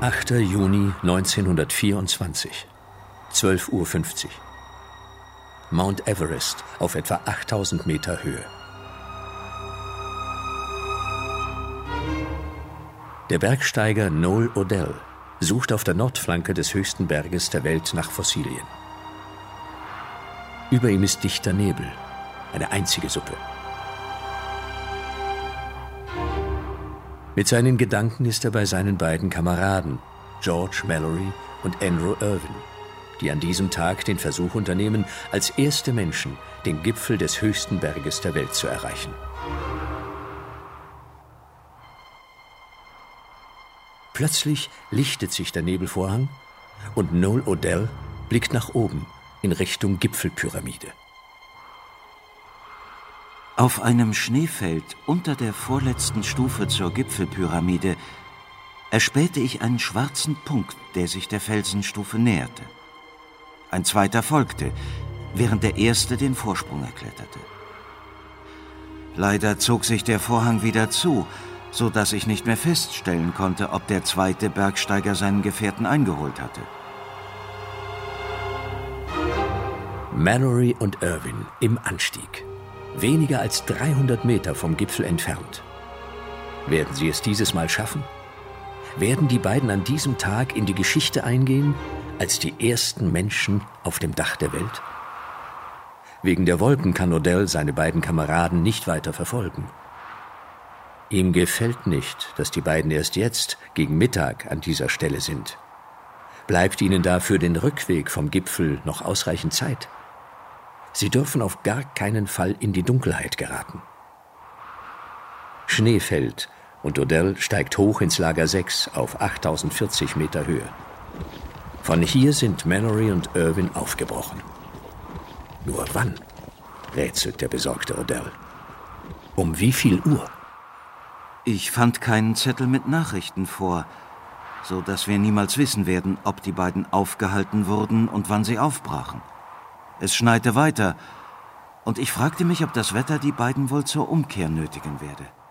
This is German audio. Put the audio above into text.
8. Juni 1924, 12:50 Uhr. Mount Everest auf etwa 8000 Meter Höhe. Der Bergsteiger Noel Odell sucht auf der Nordflanke des höchsten Berges der Welt nach Fossilien. Über ihm ist dichter Nebel, eine einzige Suppe. Mit seinen Gedanken ist er bei seinen beiden Kameraden, George Mallory und Andrew Irwin, die an diesem Tag den Versuch unternehmen, als erste Menschen den Gipfel des höchsten Berges der Welt zu erreichen. Plötzlich lichtet sich der Nebelvorhang und Noel Odell blickt nach oben in Richtung Gipfelpyramide. Auf einem Schneefeld unter der vorletzten Stufe zur Gipfelpyramide erspähte ich einen schwarzen Punkt, der sich der Felsenstufe näherte. Ein zweiter folgte, während der erste den Vorsprung erkletterte. Leider zog sich der Vorhang wieder zu, so dass ich nicht mehr feststellen konnte, ob der zweite Bergsteiger seinen Gefährten eingeholt hatte. Mallory und Irwin im Anstieg, weniger als 300 Meter vom Gipfel entfernt. Werden sie es dieses Mal schaffen? Werden die beiden an diesem Tag in die Geschichte eingehen, als die ersten Menschen auf dem Dach der Welt? Wegen der Wolken kann Odell seine beiden Kameraden nicht weiter verfolgen. Ihm gefällt nicht, dass die beiden erst jetzt, gegen Mittag, an dieser Stelle sind. Bleibt ihnen da für den Rückweg vom Gipfel noch ausreichend Zeit? Sie dürfen auf gar keinen Fall in die Dunkelheit geraten. Schnee fällt und Odell steigt hoch ins Lager 6 auf 8040 Meter Höhe. Von hier sind Mallory und Irwin aufgebrochen. Nur wann? Rätselt der besorgte Odell. Um wie viel Uhr? Ich fand keinen Zettel mit Nachrichten vor, so dass wir niemals wissen werden, ob die beiden aufgehalten wurden und wann sie aufbrachen. Es schneite weiter, und ich fragte mich, ob das Wetter die beiden wohl zur Umkehr nötigen werde.